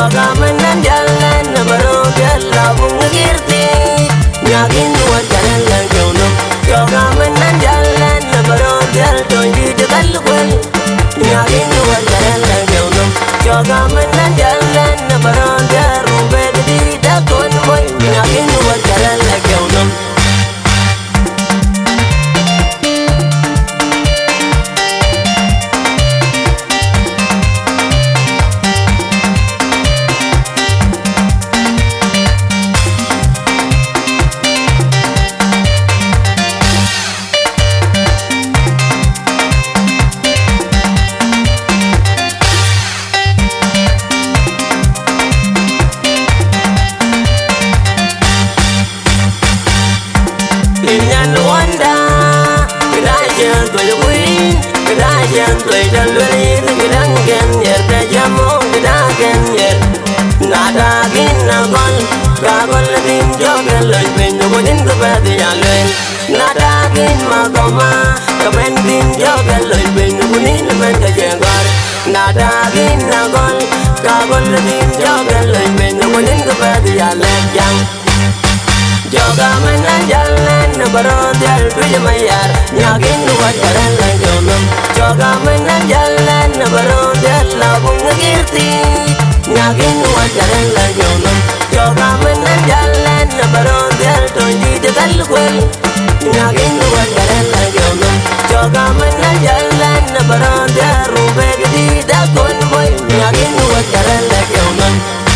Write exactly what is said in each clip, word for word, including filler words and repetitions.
Joga menan jalan baru jalla bung girti Nyakin buat jalan lagionum Joga menan jalan baru jal tondi degal kwel Nyakin buat jalan lagionum Joga menan jalan baru jal rumbe di dakon boy Nyakin buat jalan lagionum Inyan Wanda, Kedajan tuai kuin, Kedajan tuai daluri, Kedangan yer dajamu, Kedangan yer. Nada gina gol, Gagol din jogan loy ben jogan kebadi alen. Nada gin magoma, Kamen din jogan loy ben jogan men kajengar. Nada gina gol, Gagol din jogan loy ben jogan kebadi alen yang. Joga menan jalan baru jal tuj mayar Nyakin buat jalan lagionum Joga menan jalan baru jal labung girti Nyakin buat jalan lagionum Joga menan jalan baru jal tondi degal kwel Nyakin buat jalan lagionum Joga menan jalan baru jal rube di dakon boy Nyakin buat jalan lagionum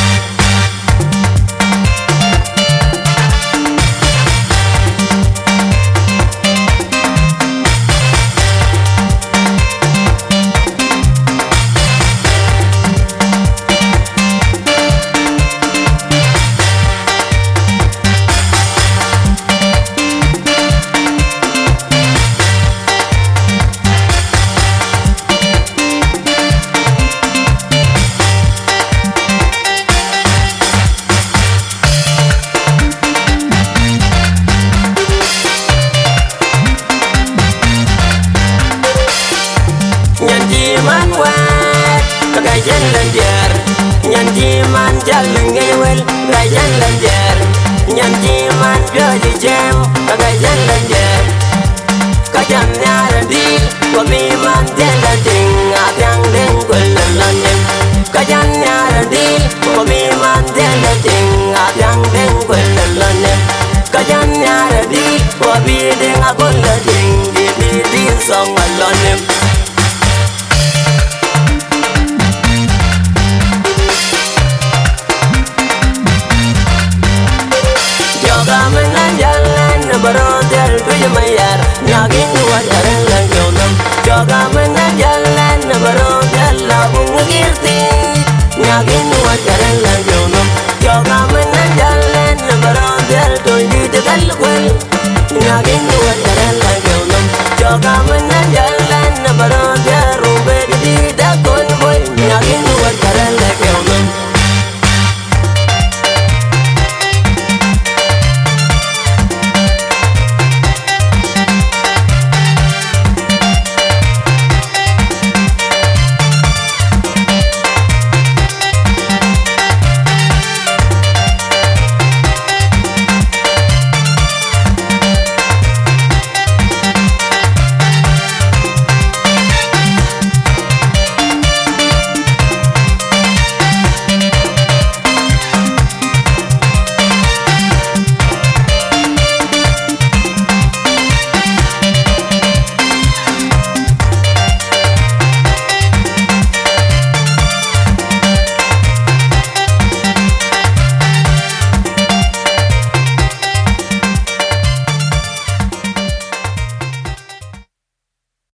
Man wet, kagajan lanjar, nyanji man jalan ngewel, kagajan lanjar, nyanji man gaji jam, kagajan lanjar, kajam nyaran di, wabi man jalan ding, adang ding kulan lanem, kajam nyaran di, wabi man jalan ding, adang ding kulan lanem, kajam nyaran di, wabi ding akulan ding, di di di song alanem. Joga menan jalan baru jal tuj mayar Nyakin buat jalan lagionum Joga menan jalan baru jal labung girti Nyakin buat jalan lagionum Joga menan jalan baru jal tondi degal kwel Nyakin buat jalan lagionum Joga